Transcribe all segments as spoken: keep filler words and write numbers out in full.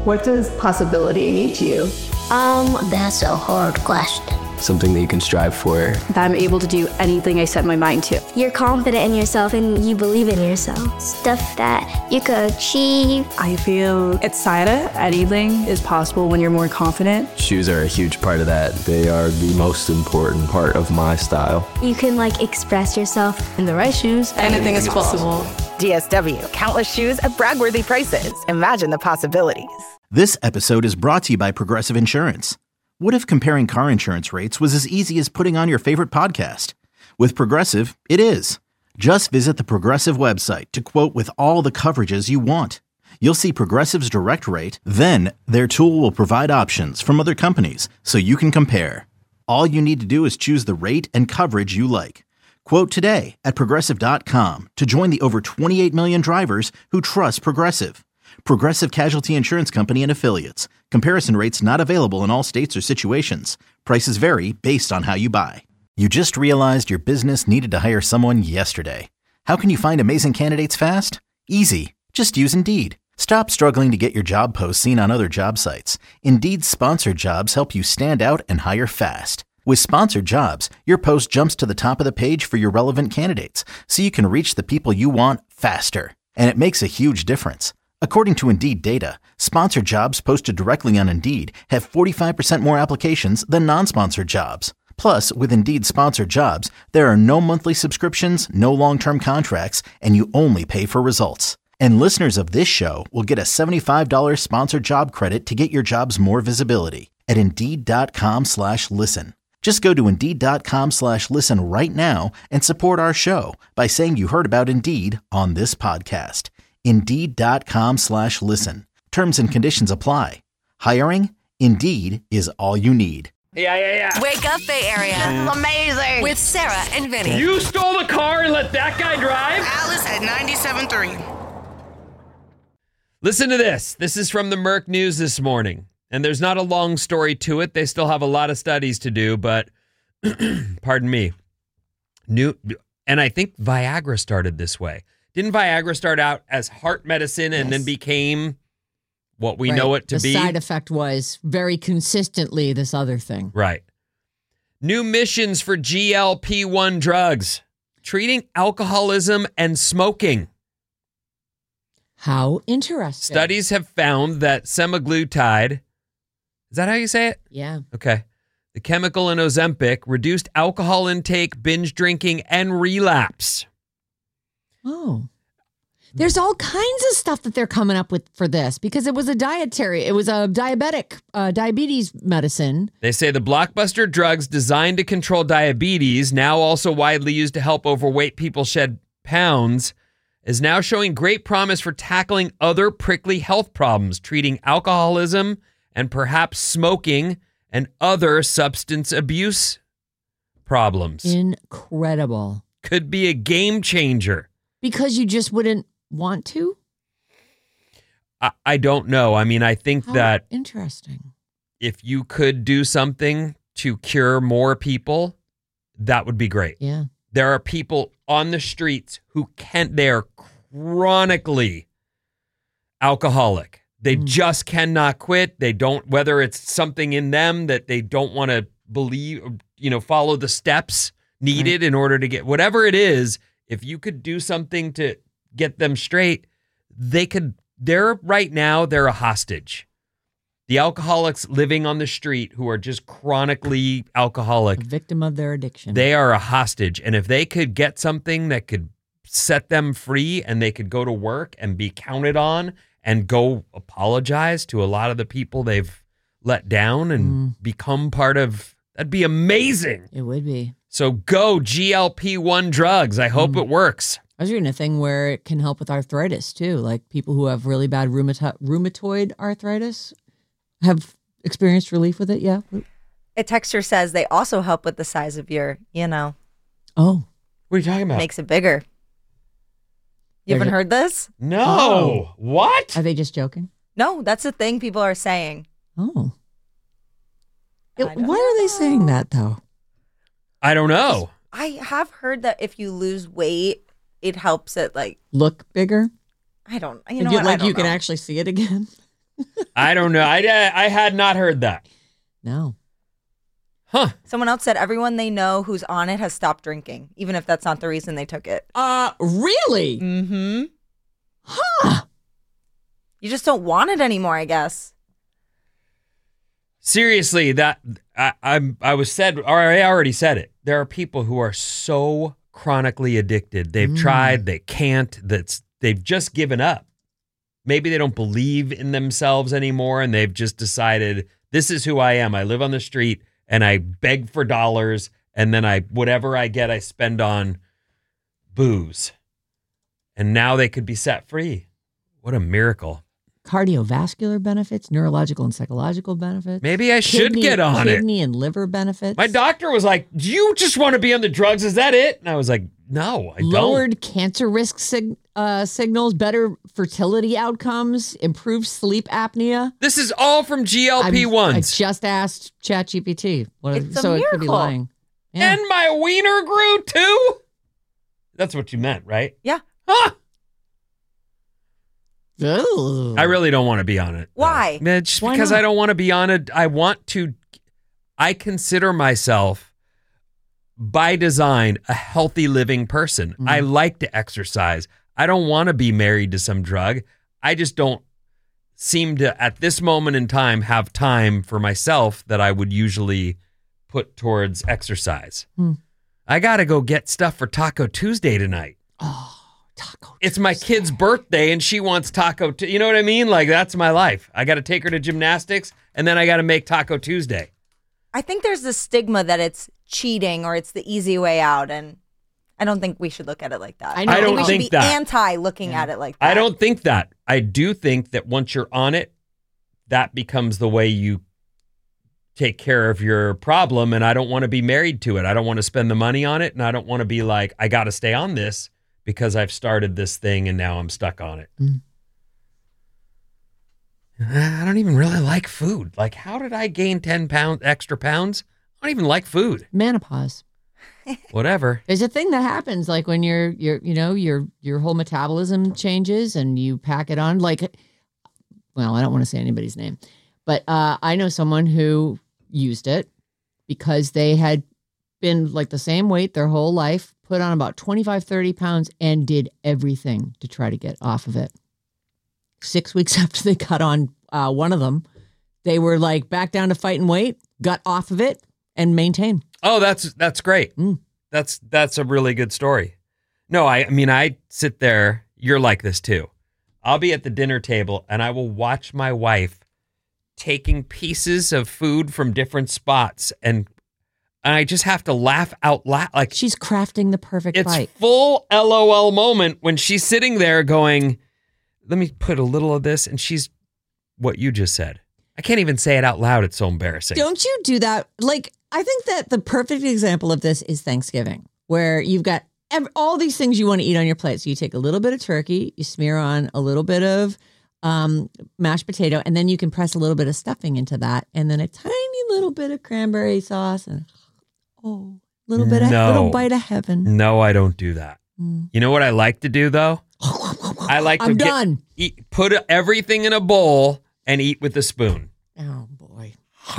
What does possibility mean to you? Um, that's a hard question. Something that you can strive for. That I'm able to do anything I set my mind to. You're confident in yourself and you believe in yourself. Stuff that you could achieve. I feel excited. Anything is possible when you're more confident. Shoes are a huge part of that. They are the most important part of my style. You can like express yourself. In the right shoes, anything is possible. D S W, countless shoes at brag-worthy prices. Imagine the possibilities. This episode is brought to you by Progressive Insurance. What if comparing car insurance rates was as easy as putting on your favorite podcast? With Progressive, it is. Just visit the Progressive website to quote with all the coverages you want. You'll see Progressive's direct rate, then their tool will provide options from other companies so you can compare. All you need to do is choose the rate and coverage you like. Quote today at Progressive dot com to join the over twenty-eight million drivers who trust Progressive. Progressive Casualty Insurance Company and Affiliates. Comparison rates not available in all states or situations. Prices vary based on how you buy. You just realized your business needed to hire someone yesterday. How can you find amazing candidates fast? Easy. Just use Indeed. Stop struggling to get your job posts seen on other job sites. Indeed's sponsored jobs help you stand out and hire fast. With sponsored jobs, your post jumps to the top of the page for your relevant candidates, so you can reach the people you want faster. And it makes a huge difference. According to Indeed data, sponsored jobs posted directly on Indeed have forty-five percent more applications than non-sponsored jobs. Plus, with Indeed sponsored jobs, there are no monthly subscriptions, no long-term contracts, and you only pay for results. And listeners of this show will get a seventy-five dollars sponsored job credit to get your jobs more visibility at Indeed.com slash listen. Just go to Indeed.com slash listen right now and support our show by saying you heard about Indeed on this podcast. Indeed.com slash listen. Terms and conditions apply. Hiring? Indeed is all you need. Yeah, yeah, yeah. Wake up, Bay Area. This is amazing. With Sarah and Vinny. You stole the car and let that guy drive? Alice at ninety-seven point three. Listen to this. This is from the Merck News this morning. And there's not a long story to it. They still have a lot of studies to do, but pardon me. New, and I think Viagra started this way. Didn't Viagra start out as heart medicine and yes. then became what we right. know it to the be? The side effect was very consistently this other thing. Right. New missions for G L P one drugs, treating alcoholism and smoking. How interesting. Studies have found that semaglutide, is that how you say it? Yeah. Okay. The chemical in Ozempic reduced alcohol intake, binge drinking, and relapse. Oh. There's all kinds of stuff that they're coming up with for this because it was a dietary, it was a diabetic, uh, diabetes medicine. They say the blockbuster drugs designed to control diabetes, now also widely used to help overweight people shed pounds, is now showing great promise for tackling other prickly health problems, treating alcoholism and perhaps smoking and other substance abuse problems. Incredible. Could be a game changer. Because you just wouldn't want to? I, I don't know. I mean, I think How that interesting. If you could do something to cure more people, that would be great. Yeah. There are people on the streets who can't, they're chronically alcoholic. They mm. just cannot quit. They don't, whether it's something in them that they don't want to believe, you know, follow the steps needed right. in order to get, whatever it is, if you could do something to get them straight, they could, they're right now, they're a hostage. The alcoholics living on the street who are just chronically alcoholic. A victim of their addiction. They are a hostage. And if they could get something that could set them free and they could go to work and be counted on and go apologize to a lot of the people they've let down and mm. become part of, that'd be amazing. It would be. So go G L P one drugs. I hope mm. it works. I was reading a thing where it can help with arthritis too. Like people who have really bad rheumatoid, rheumatoid arthritis have experienced relief with it. Yeah. A texter says they also help with the size of your, you know. Oh. What are you talking about? Makes it bigger. You haven't heard this? No. Oh. What? Are they just joking? No, that's the thing people are saying. Oh. It, why know. are they saying that though? I don't know. I have heard that if you lose weight, it helps it like look bigger. I don't. You know, you, what? like I don't you know. can actually see it again. I don't know. I, I had not heard that. No. Huh. Someone else said everyone they know who's on it has stopped drinking, even if that's not the reason they took it. Uh, really? Mm-hmm. Huh. You just don't want it anymore, I guess. Seriously, that I, I'm. I was said, or I already said it. There are people who are so chronically addicted. They've mm. tried, they can't. That's they've just given up. Maybe they don't believe in themselves anymore, and they've just decided this is who I am. I live on the street, and I beg for dollars, and then I whatever I get, I spend on booze. And now they could be set free. What a miracle. Cardiovascular benefits, neurological and psychological benefits. Maybe I should kidney, get on kidney it. Kidney and liver benefits. My doctor was like, do you just want to be on the drugs? Is that it? And I was like, no, I don't. Lowered cancer risk sig- uh, signals, better fertility outcomes, improved sleep apnea. This is all from G L P ones. I just asked ChatGPT. What, it's so a it could be miracle. lying. Yeah. And my wiener grew too? That's what you meant, right? Yeah. Huh? Ooh. I really don't want to be on it. Why? Uh, just Why because not? I don't want to be on it. I want to, I consider myself by design a healthy living person. Mm. I like to exercise. I don't want to be married to some drug. I just don't seem to, at this moment in time, have time for myself that I would usually put towards exercise. Mm. I got to go get stuff for Taco Tuesday tonight. Oh, Taco It's my kid's birthday and she wants Taco Tu- You know what I mean? Like, that's my life. I got to take her to gymnastics and then I got to make Taco Tuesday. I think there's this stigma that it's cheating or it's the easy way out, and I don't think we should look at it like that. I know. I don't we think should be that. anti looking Yeah. at it like that. I don't think that. I do think that once you're on it, that becomes the way you take care of your problem. And I don't want to be married to it. I don't want to spend the money on it. And I don't want to be like, I got to stay on this because I've started this thing and now I'm stuck on it. Mm. I don't even really like food. Like, how did I gain ten pounds, extra pounds? I don't even like food. Menopause. Whatever. There's a thing that happens, like when you're, you're, you know, your your whole metabolism changes and you pack it on. Like, well, I don't want to say anybody's name, but uh, I know someone who used it because they had been like the same weight their whole life, put on about twenty-five, thirty pounds, and did everything to try to get off of it. Six weeks after they cut on uh, one of them, they were like back down to fighting weight, got off of it, and maintained. Oh, that's that's great. Mm. That's that's a really good story. No, I, I mean, I sit there. You're like this too. I'll be at the dinner table and I will watch my wife taking pieces of food from different spots, and, and I just have to laugh out loud. Like, she's crafting the perfect it's bite. full L O L moment when she's sitting there going, "Let me put a little of this," and she's what you just said. I can't even say it out loud. It's so embarrassing. Don't you do that? Like, I think that the perfect example of this is Thanksgiving, where you've got ev- all these things you want to eat on your plate. So you take a little bit of turkey, you smear on a little bit of um, mashed potato, and then you can press a little bit of stuffing into that, and then a tiny little bit of cranberry sauce, and oh, little bit of No. little bite of heaven. No, I don't do that. Mm. You know what I like to do though? I like to I'm get, done. Eat, put everything in a bowl and eat with a spoon. Oh boy.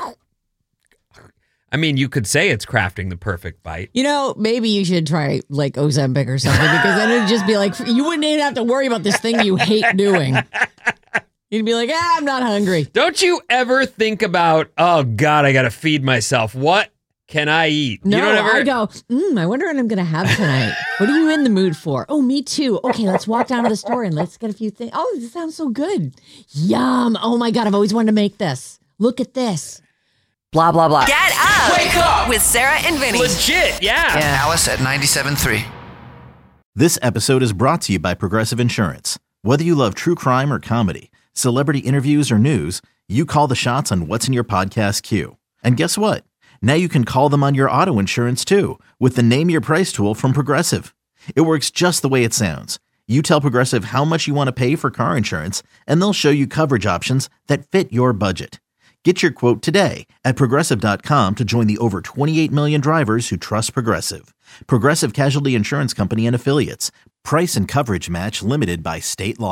I mean, you could say it's crafting the perfect bite. You know, maybe you should try like Ozempic or something, because then it'd just be like, you wouldn't even have to worry about this thing you hate doing. You'd be like, ah, I'm not hungry. Don't you ever think about, oh God, I got to feed myself. What can I eat? No, you don't ever... I go, mm, I wonder what I'm going to have tonight. What are you in the mood for? Oh, me too. Okay, let's walk down to the store and let's get a few things. Oh, this sounds so good. Yum. Oh my God, I've always wanted to make this. Look at this. Blah, blah, blah. Get up! Wake up! With Sarah and Vinny. Legit, yeah. Yeah. Alice at ninety-seven point three. This episode is brought to you by Progressive Insurance. Whether you love true crime or comedy, celebrity interviews or news, you call the shots on what's in your podcast queue. And guess what? Now you can call them on your auto insurance too with the Name Your Price tool from Progressive. It works just the way it sounds. You tell Progressive how much you want to pay for car insurance, and they'll show you coverage options that fit your budget. Get your quote today at Progressive dot com to join the over twenty-eight million drivers who trust Progressive. Progressive Casualty Insurance Company and Affiliates. Price and coverage match limited by state law.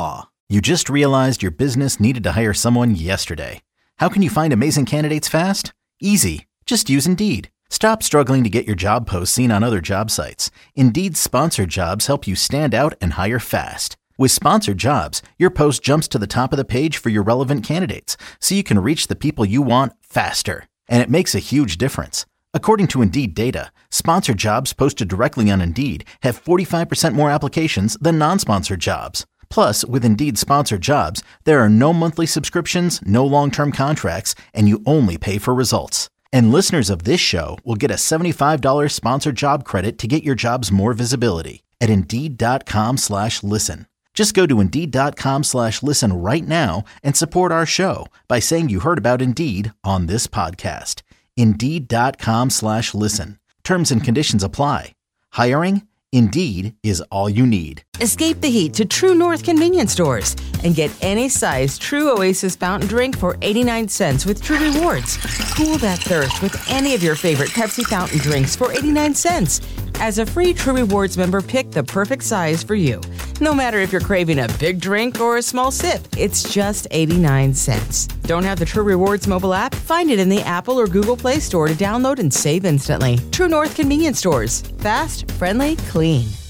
You just realized your business needed to hire someone yesterday. How can you find amazing candidates fast? Easy. Just use Indeed. Stop struggling to get your job posts seen on other job sites. Indeed's sponsored jobs help you stand out and hire fast. With sponsored jobs, your post jumps to the top of the page for your relevant candidates, so you can reach the people you want faster. And it makes a huge difference. According to Indeed data, sponsored jobs posted directly on Indeed have forty-five percent more applications than non-sponsored jobs. Plus, with Indeed sponsored jobs, there are no monthly subscriptions, no long-term contracts, and you only pay for results. And listeners of this show will get a seventy-five dollars sponsored job credit to get your jobs more visibility at Indeed.com slash listen. Just go to Indeed.com slash listen right now and support our show by saying you heard about Indeed on this podcast. Indeed.com slash listen. Terms and conditions apply. Hiring? Indeed is all you need. Escape the heat to True North convenience stores and get any size True Oasis fountain drink for eighty-nine cents with True Rewards. Cool that thirst with any of your favorite Pepsi fountain drinks for eighty-nine cents. As a free True Rewards member, pick the perfect size for you. No matter if you're craving a big drink or a small sip, it's just eighty-nine cents. Don't have the True Rewards mobile app? Find it in the Apple or Google Play Store to download and save instantly. True North convenience stores. Fast, friendly, clean.